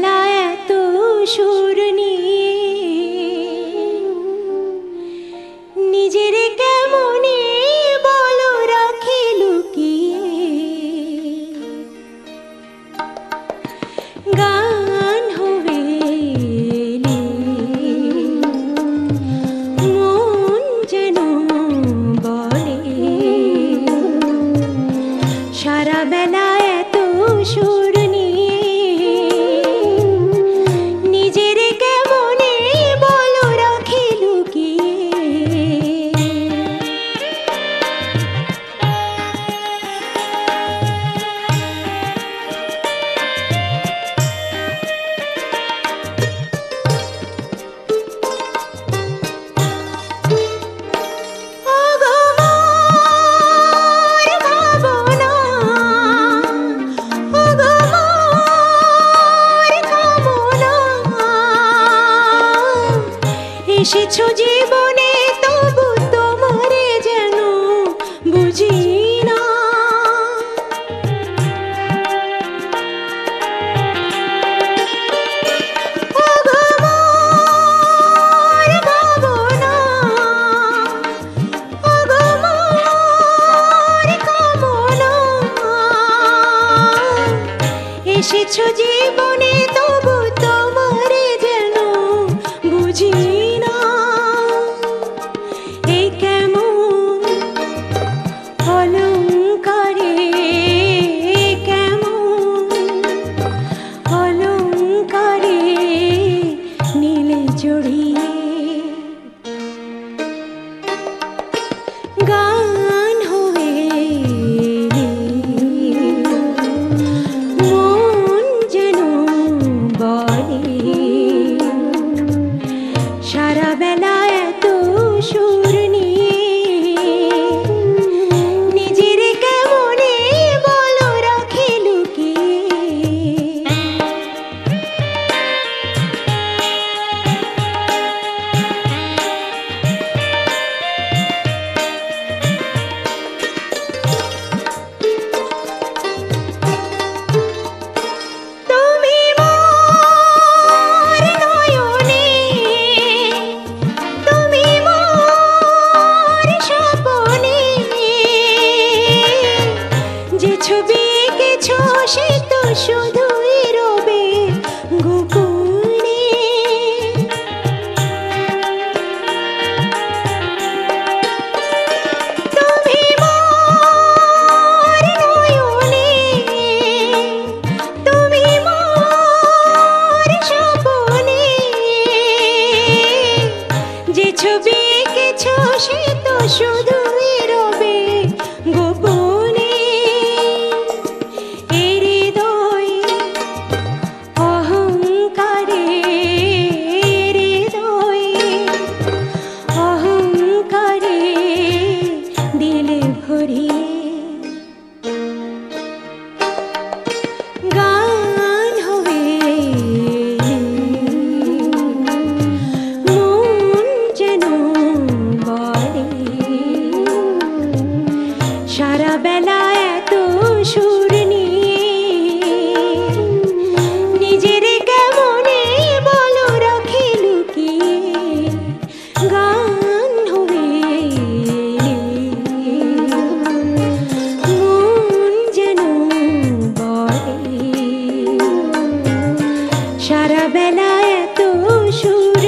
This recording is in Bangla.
বেলা এত সুর নিয়ে নিজের কেমনে বলো রাখি লুকিয়ে। গান হবেলি মন যেন বলে সারা বেলা এত সুর নিয়ে নিজের কেমনে বলো রাখি লুকিয়ে। এসেছো জীবনে তবু তোমারে যেন বুঝি না। এসেছো জীবনে তবু তোমারে যেন বুঝি না। এই কেমন অলংকারে কেমন অলংকারে নীলে জড়িয়ে গান হয়ে মন যেন বলে সারা বেলা এত সুর নিয়ে নিজের কেমনে বলো রাখি লুকিয়ে। তুমি মোর নয়নে, তুমি মোর স্বপনে, যে ছবি এঁকেছো সে তো শুধুই রবে গোপনে। তুমি মোর নয়নে, তুমি মোর স্বপনে, যে ছবি এঁকেছো সে তো শুধুই রবে গোপনে। এই হৃদয় অহংকারে, হৃদয় অহংকারে দিলে ভরিয়ে গান হবে মন যেন বলে সারা বেলা এত সুর নিয়ে নিজের কেমনে বলো রাখি লুকিয়ে। গান হবে মন যেন বলে সারা বেলা এত সুর